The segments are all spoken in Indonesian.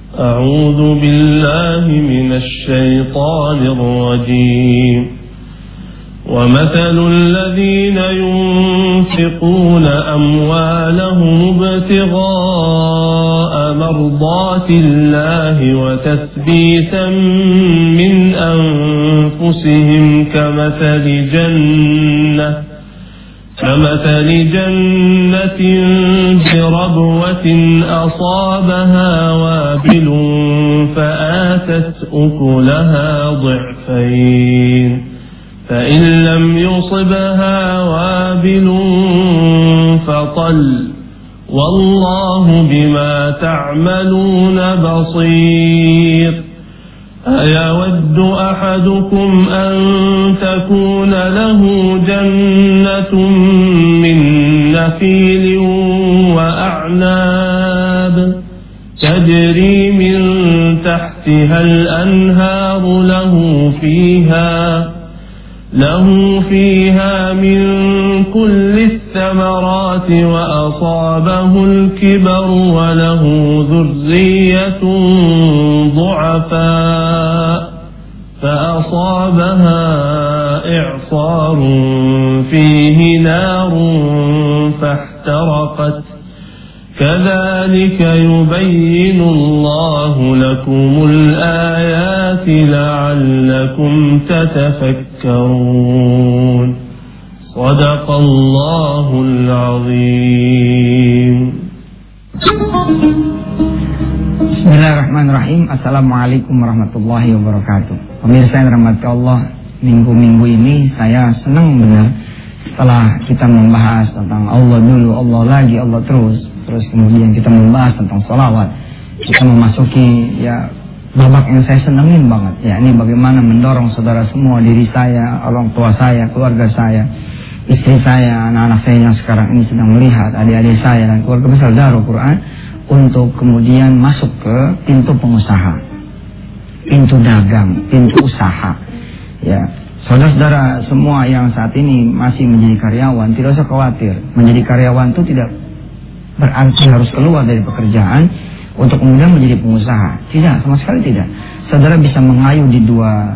أعوذ بالله من الشيطان الرجيم ومثل الذين ينفقون أموالهم ابتغاء مرضات الله وتثبيتا من أنفسهم كمثل جنة بربوة أصابها وابل فآتت أكلها ضعفين فإن لم يصبها وابل فطل والله بما تعملون بصير أيود أحدكم أن تكون له جنة من نخيل وأعناب تجري من تحتها الأنهار له فيها من كل الثمرات وأصابه الكبر وله ذرية ضعفاء فأصابها إعصار فيه نار فاحترقت كذلك يبين الله لكم الآيات لعلكم تتفكرون صدق الله العظيم. Bismillahirrahmanirrahim. Assalamualaikum warahmatullahi wabarakatuh. Pemirsa yang dirahmati Allah, minggu-minggu ini saya senang benar setelah kita membahas tentang Allah dulu, Allah lagi, Allah terus kemudian kita membahas tentang sholawat, kita memasuki babak yang saya senengin banget, ini bagaimana mendorong saudara semua, diri saya, orang tua saya, keluarga saya, istri saya, anak-anak saya yang sekarang ini sedang melihat, adik-adik saya dan keluarga besar Darul Quran, untuk kemudian masuk ke pintu pengusaha, pintu dagang, pintu usaha. Saudara-saudara semua yang saat ini masih menjadi karyawan, tidak usah khawatir. Menjadi karyawan itu tidak berarti harus keluar dari pekerjaan untuk kemudian menjadi pengusaha. Tidak, sama sekali tidak. Saudara bisa mengayu di dua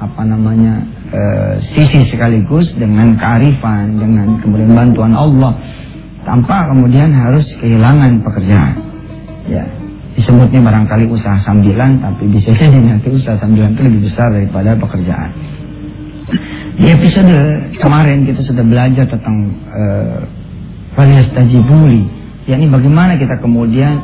sisi sekaligus, dengan kearifan, dengan kemudian bantuan Allah, tanpa kemudian harus kehilangan pekerjaan. Disebutnya barangkali usaha sambilan, tapi bisa jadi nanti usaha sambilan itu lebih besar daripada pekerjaan. Di episode kemarin kita sudah belajar tentang falyastajibuli, yakni bagaimana kita kemudian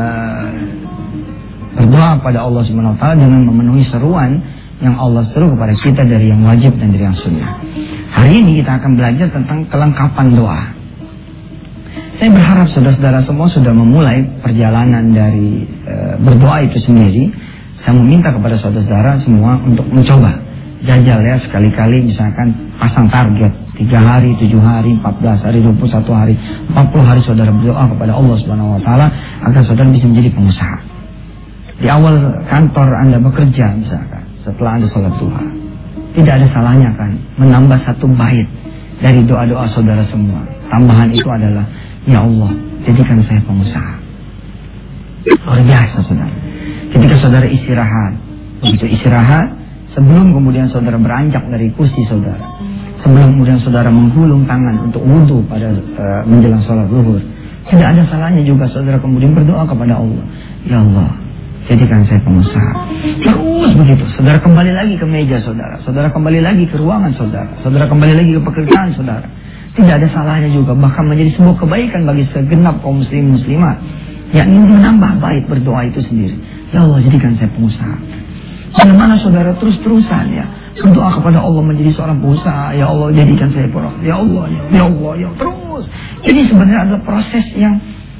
berdoa pada Allah Subhanahu wa taala dengan memenuhi seruan yang Allah seru kepada kita dari yang wajib dan dari yang sunnah. Hari ini kita akan belajar tentang kelengkapan doa. Saya berharap saudara-saudara semua sudah memulai perjalanan dari berdoa itu sendiri. Saya meminta kepada saudara-saudara semua untuk mencoba jajal sekali-kali, misalkan pasang target 3 hari, 7 hari, 14 hari, 21 hari, 40 hari saudara berdoa kepada Allah Subhanahu wa taala agar saudara bisa menjadi pengusaha. Di awal kantor Anda bekerja misalkan, setelah Anda sholat duha, tidak ada salahnya kan menambah 1 bait dari doa-doa saudara semua. Tambahan itu adalah, ya Allah, jadikan saya pengusaha. Luar biasa saudara. Ketika saudara istirahat, begitu istirahat, sebelum kemudian saudara beranjak dari kursi saudara, sebelum kemudian saudara menggulung tangan untuk wudhu pada menjelang sholat zuhur, tidak ada salahnya juga saudara kemudian berdoa kepada Allah, ya Allah, jadikan saya pengusaha. Terus begitu, saudara kembali lagi ke meja saudara, saudara kembali lagi ke ruangan saudara, saudara kembali lagi ke pekerjaan saudara. Tidak ada salahnya juga, bahkan menjadi sebuah kebaikan bagi segenap kaum muslim muslimat, yakni menambah baik berdoa itu sendiri. Ya Allah, jadikan saya pengusaha. Bagaimana saudara terus-terusan berdoa kepada Allah menjadi seorang pengusaha, ya Allah, jadikan saya pengusaha, ya Allah, ya Allah, ya terus. Ini sebenarnya adalah proses yang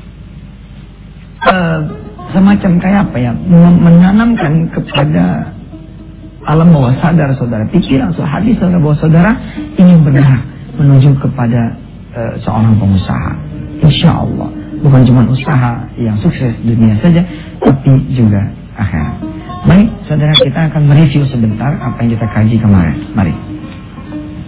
semacam kayak menanamkan kepada alam bawah sadar saudara, pikiran, hati saudara bahwa saudara ingin bergerak menuju kepada seorang pengusaha. Insya Allah bukan cuma usaha yang sukses dunia saja, tapi juga akhirat. Baik, saudara, kita akan mereview sebentar apa yang kita kaji kemarin. Mari.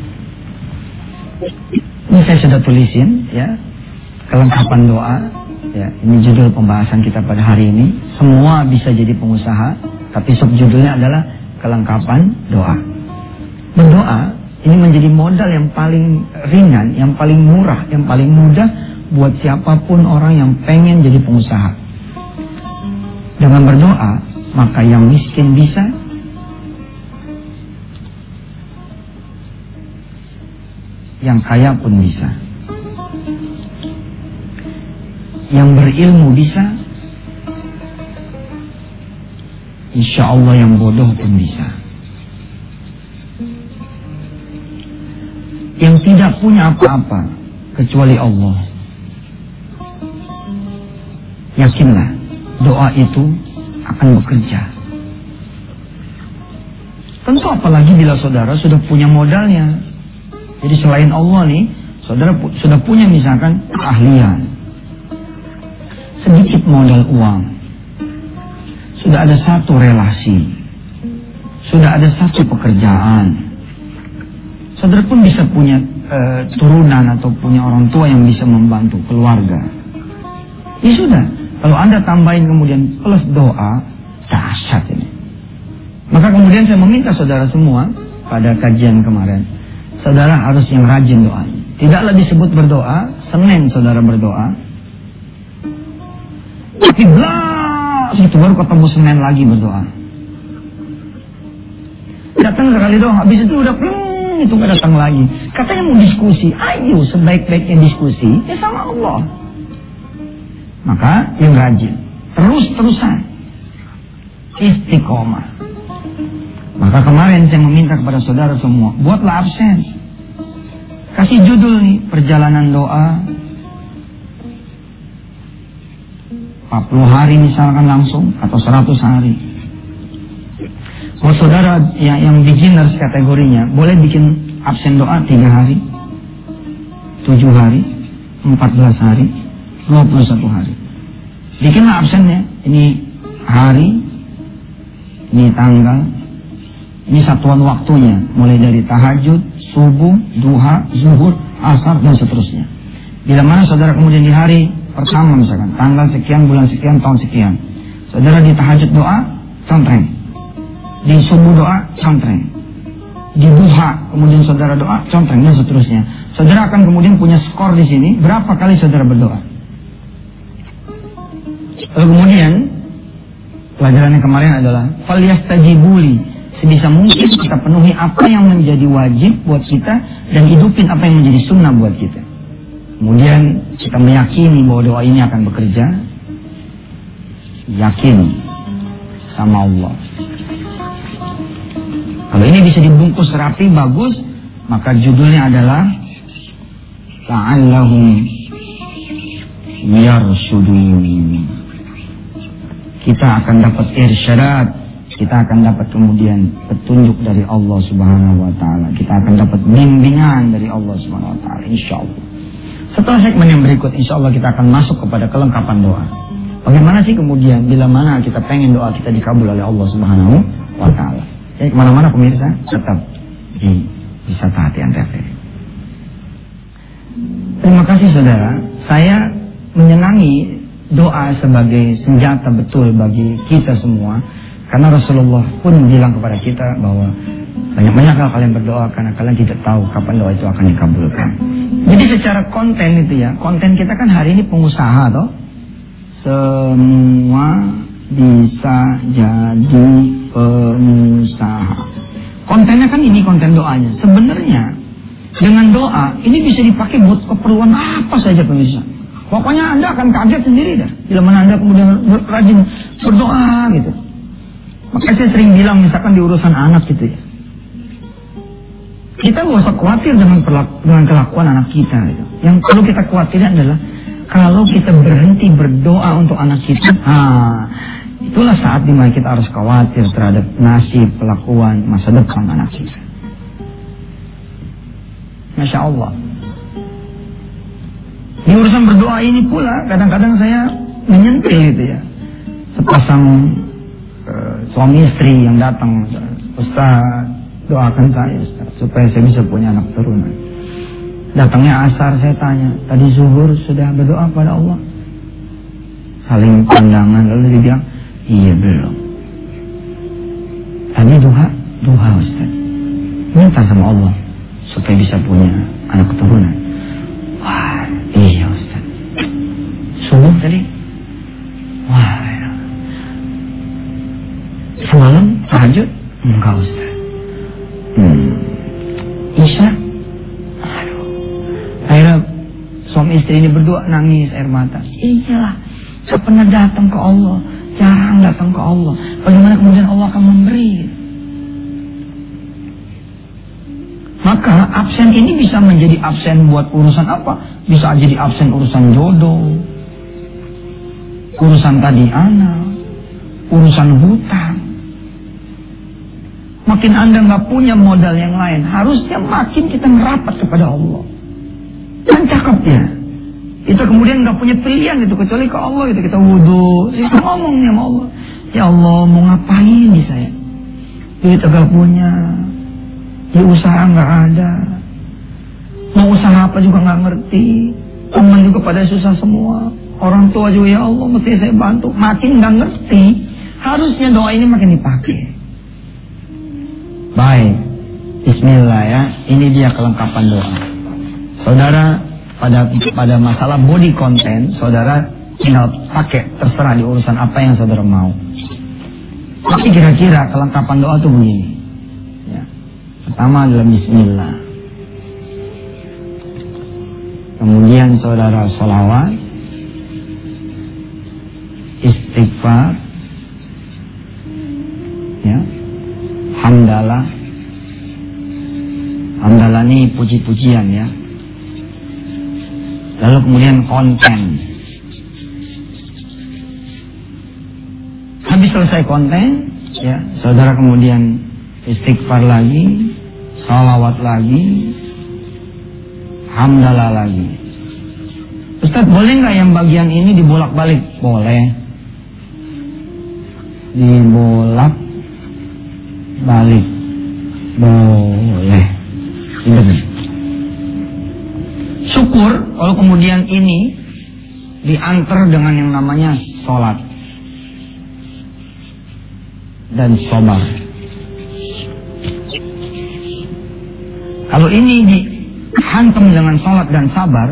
Ini saya sudah tulisin kelengkapan doa. Ya, ini judul pembahasan kita pada hari ini. Semua bisa jadi pengusaha, tapi subjudulnya adalah kelengkapan doa. Berdoa ini menjadi modal yang paling ringan, yang paling murah, yang paling mudah buat siapapun orang yang pengen jadi pengusaha. Dengan berdoa, maka yang miskin bisa, yang kaya pun bisa. Yang berilmu bisa, insya Allah yang bodoh pun bisa. Yang tidak punya apa-apa kecuali Allah, yakinlah doa itu akan bekerja. Tentu apalagi bila saudara sudah punya modalnya. Jadi selain Allah nih, saudara sudah punya misalkan keahlian, sedikit modal uang, sudah ada satu relasi, sudah ada satu pekerjaan. Saudara pun bisa punya turunan atau punya orang tua yang bisa membantu keluarga. Ya sudah, kalau Anda tambahin kemudian plus doa, dahsyat ini. Maka kemudian saya meminta saudara semua pada kajian kemarin, saudara harus yang rajin doa. Tidaklah disebut berdoa, Senin saudara berdoa, tapi blas itu baru ketemu Senin lagi berdoa. Datang sekali doang, habis itu udah itu gak datang lagi. Katanya mau diskusi, ayo sebaik-baiknya diskusi ya sama Allah. Maka yang rajin, terus-terusan, istiqomah. Maka kemarin saya meminta kepada saudara semua, buatlah absen, kasih judul nih, perjalanan doa 40 hari misalkan langsung, atau 100 hari. Kalau saudara yang beginners kategorinya, boleh bikin absen doa 3 hari, 7 hari, 14 hari, 21 hari. Bikinlah absennya, ini hari, ini tanggal, ini satuan waktunya, mulai dari tahajud, subuh, duha, zuhur, asar, dan seterusnya. Bila mana saudara kemudian di hari pertama misalkan, tanggal sekian, bulan sekian, tahun sekian, saudara di tahajud doa, contreng. Di subuh doa, contreng. Di duha, kemudian saudara doa, contreng, dan seterusnya. Saudara akan kemudian punya skor di sini, berapa kali saudara berdoa. Lalu kemudian, pelajaran yang kemarin adalah, falyastajibuli, sebisa mungkin kita penuhi apa yang menjadi wajib buat kita, dan hidupin apa yang menjadi sunnah buat kita. Kemudian kita meyakini bahwa doa ini akan bekerja. Yakin sama Allah. Kalau ini bisa dibungkus rapi, bagus, maka judulnya adalah La'allahum Yarshudun. Kita akan dapat irsyadat, kita akan dapat kemudian petunjuk dari Allah Subhanahu wa Ta'ala. Kita akan dapat bimbingan dari Allah Subhanahu wa Ta'ala, insyaallah. Setelah segmen yang berikut, insya Allah kita akan masuk kepada kelengkapan doa. Bagaimana sih kemudian bila mana kita pengen doa kita dikabul oleh Allah Subhanahu wa Ta'ala. Jadi kemana-mana pemirsa, tetap di Wisata Hati Antv. Terima kasih saudara. Saya menyenangi doa sebagai senjata betul bagi kita semua. Karena Rasulullah pun bilang kepada kita bahwa banyak-banyaklah kalian berdoa karena kalian tidak tahu kapan doa itu akan dikabulkan. Jadi secara konten itu ya, konten kita kan hari ini pengusaha toh. Semua bisa jadi pengusaha. Kontennya kan ini konten doanya. Sebenarnya dengan doa ini bisa dipakai buat keperluan apa saja pemirsa. Pokoknya Anda akan kaget sendiri dah bila mana Anda kemudian rajin berdoa gitu. Makanya saya sering bilang misalkan di urusan anak gitu ya, kita nggak usah khawatir dengan kelakuan anak kita gitu. Yang perlu kita khawatirin adalah kalau kita berhenti berdoa untuk anak kita, itulah saat dimana kita harus khawatir terhadap nasib, kelakuan, masa depan anak kita. Masya Allah. Di urusan berdoa ini pula kadang-kadang saya menyentil gitu ya, sepasang suami istri yang datang, Ustaz doakan saya Ustaz, supaya saya bisa punya anak turunan. Datangnya asar, saya tanya, tadi zuhur sudah berdoa kepada Allah? saling pandangan, lalu dia bilang, iya belum. Tadi duha Ustaz, minta sama Allah supaya bisa punya anak keturunan. Wah, iya Ustaz. Subuh tadi, wah ya. Semalam tahajud, enggak Ustaz. Isya, aduh. Akhirnya suami istri ini berdua nangis air mata. Iyalah, saya pernah datang ke Allah, jarang datang ke Allah. Bagaimana kemudian Allah akan memberi? Maka absen ini bisa menjadi absen buat urusan apa? Bisa jadi absen urusan jodoh, urusan tadi anak, urusan hutang. Makin Anda nggak punya modal yang lain, harusnya makin kita merapat kepada Allah. Kan cakep ya. Kita kemudian nggak punya pilihan itu kecuali ke Allah itu. Kita wudhu, kita ngomong sama Allah. Ya Allah, mau ngapain nih saya? Duit agak punya, di usaha nggak ada, mau usaha apa juga nggak ngerti, teman juga pada susah semua, orang tua juga ya Allah mesti saya bantu. Makin nggak ngerti, harusnya doa ini makin dipakai. Baik, Bismillah ya. Ini dia kelengkapan doa. Saudara, pada masalah body content, saudara tinggal pakai terserah di urusan apa yang saudara mau. Tapi kira-kira kelengkapan doa itu begini. Ya. Pertama adalah Bismillah. Kemudian saudara sholawat, istighfar, ya, hamdalah. Hamdalah ini puji-pujian ya. Lalu kemudian konten. Habis selesai konten, ya, saudara kemudian istighfar lagi, sholawat lagi, hamdalah lagi. Ustaz, boleh nggak yang bagian ini dibolak-balik? Boleh. Dibolak-balik. Boleh. Benar. Syukur kalau kemudian ini diantar dengan yang namanya sholat dan sabar. Kalau ini dihantam dengan sholat dan sabar,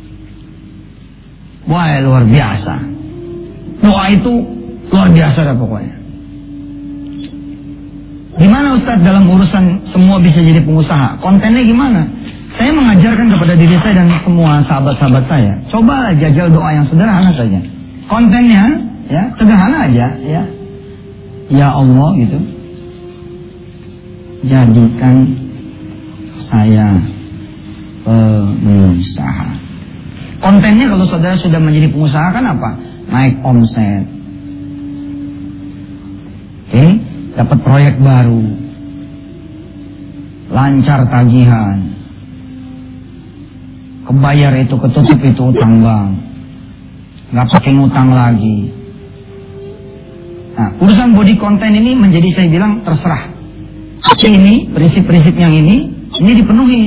wah luar biasa. Doa itu luar biasa dah pokoknya. Gimana Ustaz dalam urusan semua bisa jadi pengusaha? Kontennya gimana? Saya mengajarkan kepada diri saya dan semua sahabat-sahabat saya. Coba jajal doa yang sederhana saja. Kontennya ya sederhana aja ya. Ya Allah gitu. Jadikan saya pengusaha. Kontennya kalau saudara sudah menjadi pengusaha kan apa? Naik omset. Oke, dapat proyek baru. Lancar tagihan. Kebayar itu, ketutup itu utang bank. Gak pakai ngutang lagi. Nah, urusan body content ini menjadi saya bilang terserah. Tapi ini, prinsip-prinsip yang ini dipenuhi.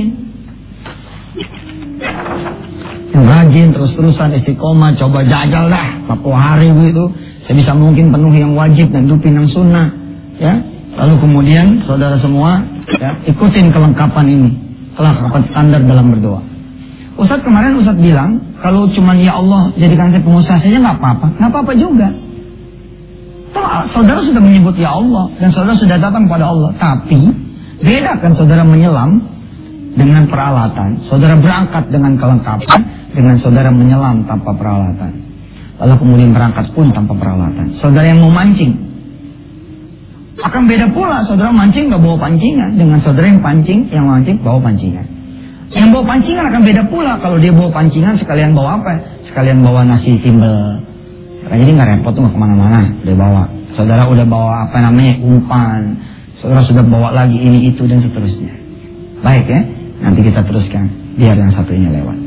Yang rajin, terus-terusan, istiqomah, coba jajal dah. 40 hari begitu. Sebisa mungkin penuhi yang wajib dan dupin yang sunnah. Ya. Lalu kemudian, saudara semua, ya, ikutin kelengkapan ini. Kelengkapan standar dalam berdoa. Ustaz kemarin Ustaz bilang, kalau cuman ya Allah jadikan saya pengusaha saja nggak apa-apa. Nggak apa-apa juga. Saudara sudah menyebut ya Allah dan saudara sudah datang pada Allah. Tapi bedakan saudara menyelam dengan peralatan. Saudara berangkat dengan kelengkapan dengan saudara menyelam tanpa peralatan. Lalu kemudian berangkat pun tanpa peralatan. Saudara yang mau mancing akan beda pula. Saudara mancing nggak bawa pancingan dengan saudara yang mancing bawa pancingan. Yang bawa pancingan akan beda pula. Kalau dia bawa pancingan sekalian bawa apa? Sekalian bawa nasi timbel. Jadi nggak repot tuh kemana-mana. Udah bawa. Saudara udah bawa apa namanya umpan. Saudara sudah bawa lagi ini itu dan seterusnya. Baik ya. Nanti kita teruskan. Biar yang satunya lewat.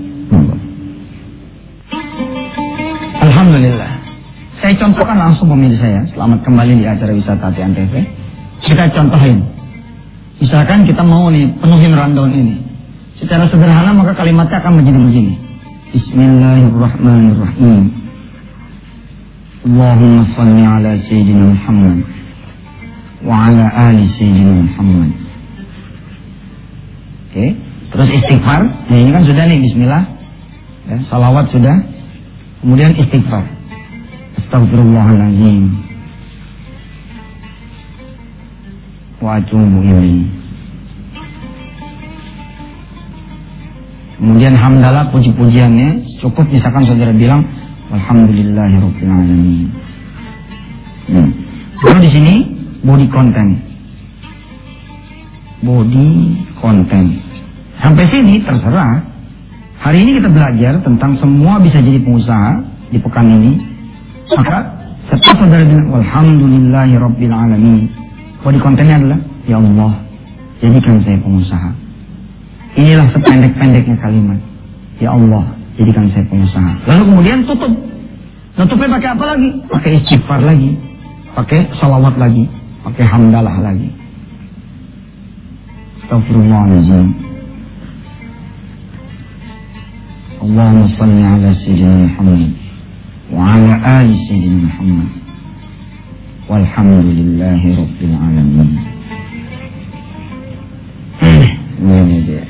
Alhamdulillah. Saya contohkan langsung pemirsa saya. Selamat kembali di acara Wisata Hati Antv. Kita contohin. Misalkan kita mau nih penuhin rundown ini. Secara sederhana maka kalimatnya akan menjadi begini. Bismillahirrahmanirrahim. Allahumma salli ala Sayyidina Muhammad wa ala ali Sayyidina Muhammad. Oke, terus istighfar. Nah ini kan sudah nih, bismillah ya, salawat sudah. Kemudian istighfar. Astaghfirullahaladzim wa atubu ilaihi. Kemudian hamdalah, puji-pujiannya cukup misalkan saudara bilang alhamdulillahirabbil alamin. Lalu di sini body content. Body content. Sampai sini terserah. Hari ini kita belajar tentang semua bisa jadi pengusaha di pekan ini. Maka setelah saudara bilang alhamdulillahirabbil alamin, body contentnya adalah ya Allah, jadikan saya pengusaha. Inilah sependek-pendeknya kalimat. Ya Allah, jadikan saya pengusaha. Lalu kemudian tutup. Tutupnya pakai apa lagi? Pakai istighfar lagi. Pakai salawat lagi. Pakai hamdalah lagi. Astagfirullahaladzim. Allahumma salli ala Sayyidina Muhammad wa ala ali Sayyidina Muhammad walhamdulillahi rabbil alamin. Ini dia.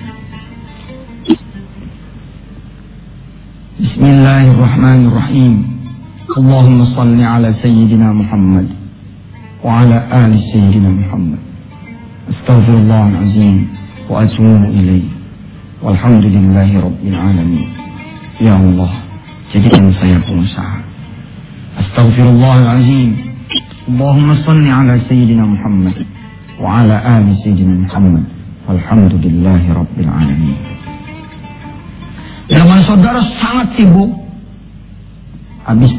Bismillahirrahmanirrahim. Allahumma salli ala Sayyidina Muhammad wa ala ali Sayyidina Muhammad. Astaghfirullahaladzim wa atubu ilaihi. Walhamdulillahi rabbil alamin. Ya Allah, jadikan saya pengusaha. Astaghfirullahaladzim. Allahumma salli ala Sayyidina Muhammad wa ala ali Sayyidina Muhammad. Walhamdulillahi rabbil alamin. Zaman saudara sangat sibuk, habis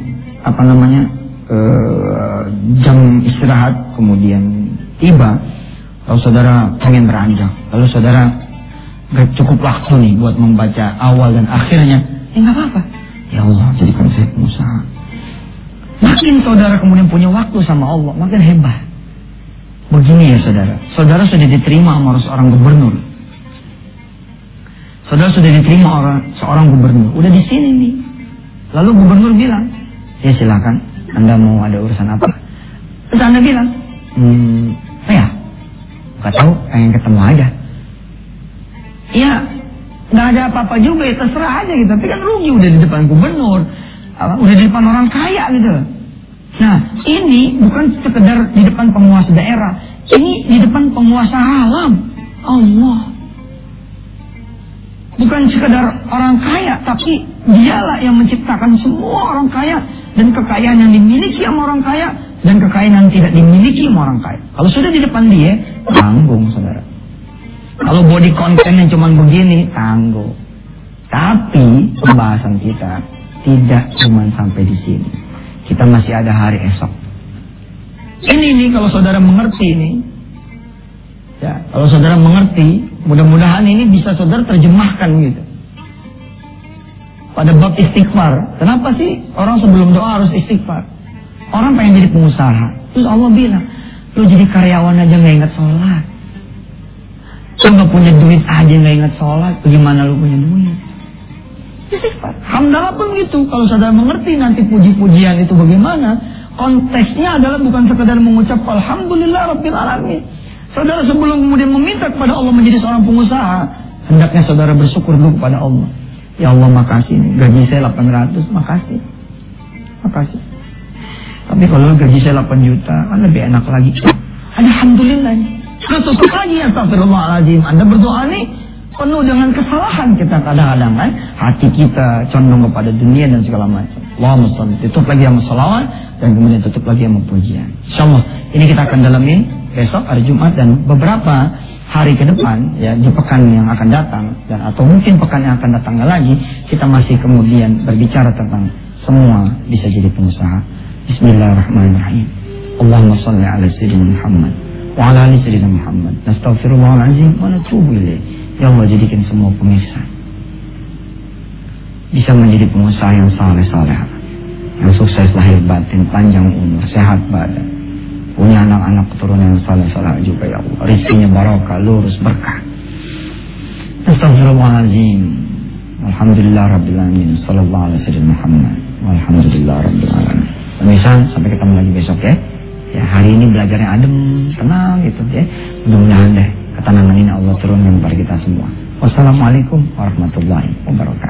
jam istirahat kemudian tiba, lalu saudara pengen beranjak, lalu saudara gak cukup waktu nih buat membaca awal dan akhirnya, ya nggak apa-apa. Ya Allah, jadikan saya pengusaha. Makin saudara kemudian punya waktu sama Allah, makin hebat. Begini ya saudara, saudara sudah diterima sama seorang gubernur. Saudara sudah diterima seorang gubernur, udah di sini nih. Lalu gubernur bilang, ya silakan, Anda mau ada urusan apa? Terus Anda bilang, saya nggak tahu, pengen ketemu aja. Ya, nggak ada apa-apa juga, ya terserah aja gitu. Tapi kan rugi udah di depan gubernur, udah di depan orang kaya gitu. Nah, ini bukan sekedar di depan penguasa daerah, ini di depan penguasa alam, Allah. Bukan sekedar orang kaya, tapi dialah yang menciptakan semua orang kaya. Dan kekayaan yang dimiliki sama orang kaya, dan kekayaan yang tidak dimiliki sama orang kaya. Kalau sudah di depan dia, tanggung saudara. Kalau body content yang cuma begini, tanggung. Tapi pembahasan kita tidak cuma sampai di sini. Kita masih ada hari esok. Ini nih kalau saudara mengerti ini. Ya, kalau saudara mengerti, mudah-mudahan ini bisa saudara terjemahkan gitu. Pada bab istighfar. Kenapa sih orang sebelum doa harus istighfar? Orang pengen jadi pengusaha. Terus Allah bilang, lu jadi karyawan aja gak ingat sholat. Lu gak punya duit aja gak ingat sholat. Bagaimana lu punya duit? Istighfar. Hamdalah pun gitu. Kalau saudara mengerti nanti puji-pujian itu bagaimana, konteksnya adalah bukan sekedar mengucap alhamdulillah rabbil alamin. Saudara sebelum kemudian meminta kepada Allah menjadi seorang pengusaha, hendaknya saudara bersyukur dulu kepada Allah. Ya Allah makasih nih, gaji saya 800, makasih. Makasih. Tapi kalau gaji saya 8 juta, kan lebih enak lagi. Alhamdulillah. Terus tutup lagi, astagfirullahaladzim. Anda berdoa nih penuh dengan kesalahan kita kadang-kadang kan. Hati kita condong kepada dunia dan segala macam. Allahumma shalli. Tutup lagi sama salawat dan kemudian tutup lagi sama pujian. Insyaallah ini kita akan dalamin besok hari Jumat dan beberapa hari ke depan ya di pekan yang akan datang dan atau mungkin pekan yang akan datang lagi kita masih kemudian berbicara tentang semua bisa jadi pengusaha. Bismillahirrahmanirrahim. Allahumma shalli ala Sayyidina Muhammad wa ala ali Sayyidina Muhammad. Nastaghfirullahaladzim wa natubu ilaih. Ya Allah jadikan semua pemirsa bisa menjadi pengusaha yang saleh-saleh, yang sukses lahir batin, panjang umur, sehat badan, punya anak-anak keturunan yang saleh-saleh juga ya Allah. Rizkinya barokah, lurus, berkah. Astagfirullahaladzim. Alhamdulillah rabbil alamin. Sallallahu alaihi wasallam Muhammad. Walhamdulillah rabbil alamin. Pemirsa, sampai ketemu lagi besok ya. Ya, hari ini belajarnya adem, tenang gitu ya. Mudah-mudahan deh ketenangan ini Allah turunkan kepada kita semua. Wassalamualaikum warahmatullahi wabarakatuh.